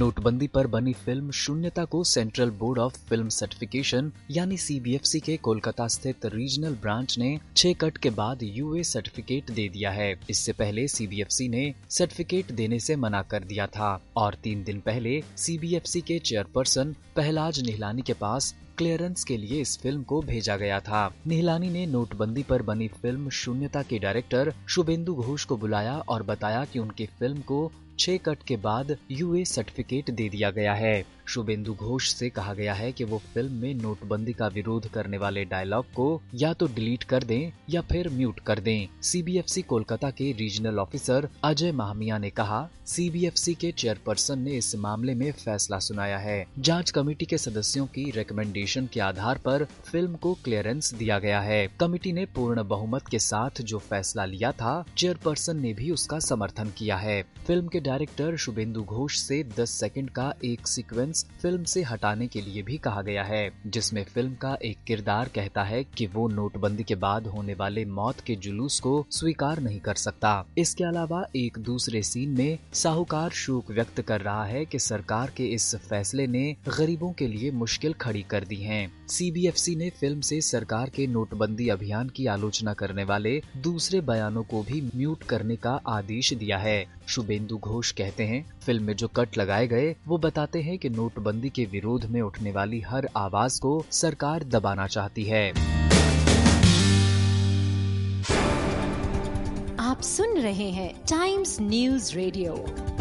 नोटबंदी पर बनी फिल्म शून्यता को central board of film certification यानी CBFC के कोलकाता स्थित रीजनल ब्रांच ने 6 कट के बाद UA सर्टिफिकेट दे दिया है। इससे पहले CBFC ने सर्टिफिकेट देने से मना कर दिया था और 3 दिन पहले CBFC के चेयरपर्सन पहलाज निहलानी के पास क्लियरेंस के लिए इस फिल्म को भेजा गया था। निहलानी ने नोटबंदी पर बनी फिल्म शून्यता के डायरेक्टर शुभेंदु घोष को बुलाया और बताया कि उनकी फिल्म को 6 कट के बाद UA सर्टिफिकेट दे दिया गया है। शुभेंदु घोष से कहा गया है कि वो फिल्म में नोटबंदी का विरोध करने वाले डायलॉग को या तो डिलीट कर दें या फिर म्यूट कर दें। CBFC कोलकाता के रीजनल ऑफिसर अजय महामिया ने कहा, CBFC के चेयरपर्सन ने इस मामले में फैसला सुनाया है। जांच कमेटी के सदस्यों की रिकमेंडेशन के आधार पर फिल्म को क्लियरेंस दिया गया है। कमेटी ने पूर्ण बहुमत के साथ जो फैसला लिया था, चेयरपर्सन ने भी उसका समर्थन किया है। फिल्म के डायरेक्टर शुभेंदु घोष से 10 सेकंड का एक सीक्वेंस फिल्म से हटाने के लिए भी कहा गया है, जिसमें फिल्म का एक किरदार कहता है कि वो नोटबंदी के बाद होने वाले मौत के जुलूस को स्वीकार नहीं कर सकता। इसके अलावा एक दूसरे सीन में साहूकार शोक व्यक्त कर रहा है कि सरकार के इस फैसले ने गरीबों के लिए मुश्किल खड़ी कर दी है। CBFC ने फिल्म से सरकार के नोटबंदी अभियान की आलोचना करने वाले दूसरे बयानों को भी म्यूट करने का आदेश दिया है। शुभेंदु घोष कहते हैं, फिल्म में जो कट लगाए गए वो बताते हैं कि नोटबंदी के विरोध में उठने वाली हर आवाज को सरकार दबाना चाहती है। आप सुन रहे हैं टाइम्स न्यूज़ रेडियो।